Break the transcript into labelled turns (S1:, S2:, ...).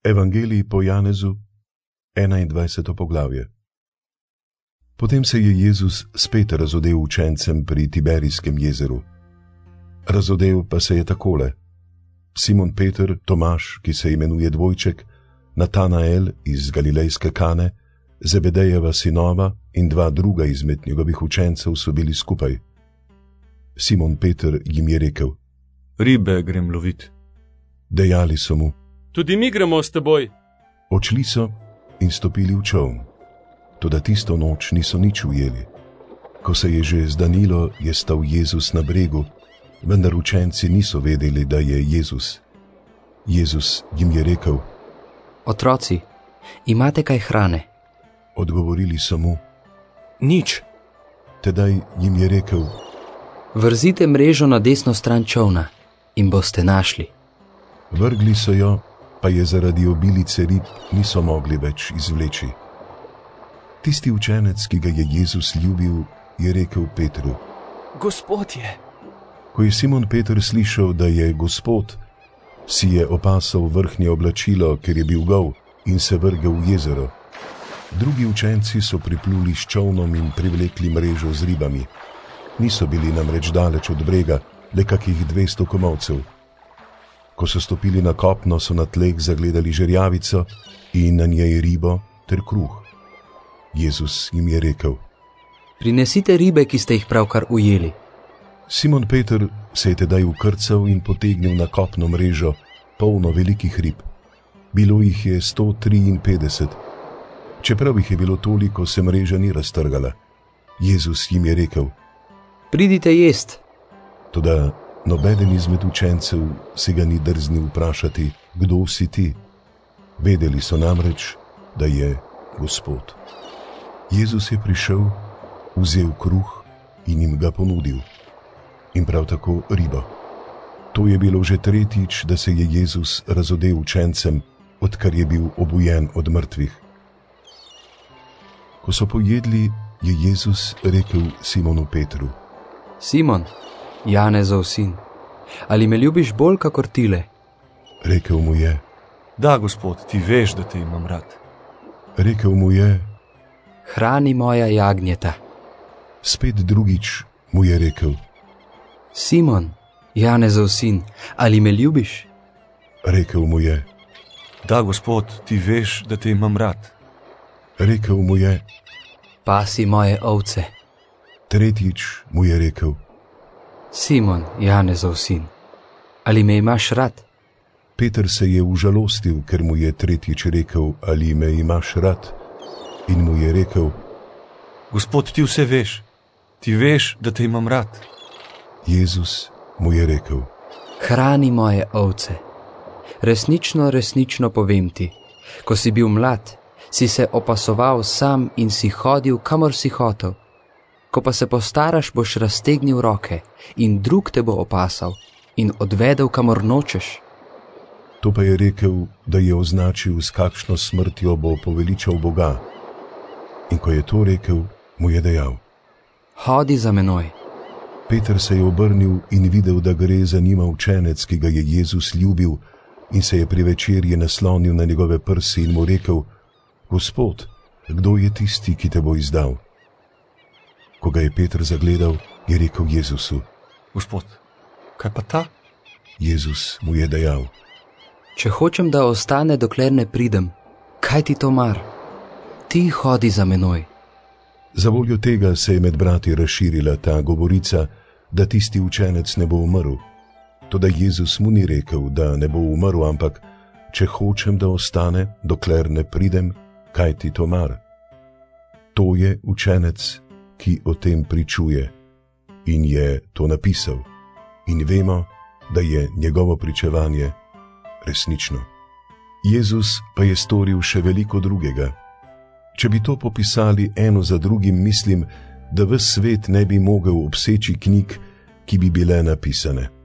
S1: Evangelij po Janezu, 21. poglavje. Potem se je Jezus spet razodel učencem pri Tiberijskem jezeru. Razodel pa se je takole: Simon Peter, Tomaž, ki se imenuje Dvojček, Natanael iz Galilejske Kane, Zebedejeva sinova in dva druga izmed njegovih učencev so bili skupaj. Simon Peter jim je rekel:
S2: Ribe grem lovit.
S1: Dejali so mu:
S2: Tudi mi gremo s teboj.
S1: Odšli so in stopili v čoln. Toda tisto noč niso nič ujeli. Ko se je že zdanilo, je stal Jezus na bregu, vendar učenci niso vedeli, da je Jezus. Jezus jim je rekel:
S3: Otroci, imate kaj hrane?
S1: Odgovorili so mu:
S2: Nič.
S1: Tedaj jim je rekel:
S3: Vrzite mrežo na desno stran čolna in boste našli.
S1: Vrgli so jo, pa je zaradi obilice rib niso mogli več izvleči. Tisti učenec, ki ga je Jezus ljubil, je rekel Petru:
S2: Gospod je.
S1: Ko je Simon Peter slišal, da je Gospod, si je opasal vrhnje oblačilo, ker je bil gol, in se vrgel v jezero. Drugi učenci so pripluli s čolnom in privlekli mrežo z ribami. Niso bili namreč daleč od brega, le kakih 200 komolcev. Ko so stopili na kopno, so na tleh zagledali žerjavico in na njej ribo ter kruh. Jezus jim je rekel:
S3: Prinesite ribe, ki ste jih pravkar ujeli.
S1: Simon Peter se je tedaj ukrcal in potegnil na kopno mrežo, polno velikih rib. Bilo jih je 153. Čeprav jih je bilo toliko, se mreža ni raztrgala. Jezus jim je rekel:
S3: Pridite jest.
S1: Toda nobeden izmed učencev se ga ni drznil vprašati: Kdo si ti? Vedeli so namreč, da je Gospod. Jezus je prišel, vzel kruh in jim ga ponudil. In prav tako ribo. To je bilo že tretjič, da se je Jezus razodel učencem, odkar je bil obujen od mrtvih. Ko so pojedli, je Jezus rekel Simonu Petru:
S3: Simon, Janezov sin, ali me ljubiš bolj kakor tile?
S1: Rekel mu je:
S2: Da, Gospod, ti veš, da te imam rad.
S1: Rekel mu je:
S3: Hrani moja jagnjeta.
S1: Spet drugič mu je rekel:
S3: Simon, Janezov sin, ali me ljubiš?
S1: Rekel mu je:
S2: Da, Gospod, ti veš, da te imam rad.
S1: Rekel mu je:
S3: Pasi moje ovce.
S1: Tretjič mu je rekel:
S3: Simon, Janezov sin, ali me imaš rad?
S1: Peter se je užalostil, ker mu je tretjič rekel: Ali me imaš rad? In mu je rekel:
S2: Gospod, ti vse veš. Ti veš, da te imam rad.
S1: Jezus mu je rekel:
S3: Hrani moje ovce. Resnično, resnično povem ti, ko si bil mlad, si se opasoval sam in si hodil, kamor si hotel. Ko pa se postaraš, boš raztegnil roke in drug te bo opasal in odvedel, kamor nočeš.
S1: To pa je rekel, da je označil, s kakšno smrtjo bo poveličal Boga. In ko je to rekel, mu je dejal:
S3: Hodi za menoj.
S1: Peter se je obrnil in videl, da gre za njima učenec, ki ga je Jezus ljubil, in se je pri večerji naslonil na njegove prsi in mu rekel: Gospod, kdo je tisti, ki te bo izdal? Ko ga je Peter zagledal, je rekel Jezusu:
S2: Gospod, kaj pa ta?
S1: Jezus mu je dejal:
S3: Če hočem, da ostane, dokler ne pridem, kaj ti to mar? Ti hodi za menoj.
S1: Za voljo tega se je med brati razširila ta govorica, da tisti učenec ne bo umrl. Toda Jezus mu ni rekel, da ne bo umrl, ampak: Če hočem, da ostane, dokler ne pridem, kaj ti to mar? To je učenec, ki o tem pričuje in je to napisal. In vemo, da je njegovo pričevanje resnično. Jezus pa je storil še veliko drugega. Če bi to popisali eno za drugim, mislim, da ves svet ne bi mogel obseči knjig, ki bi bile napisane.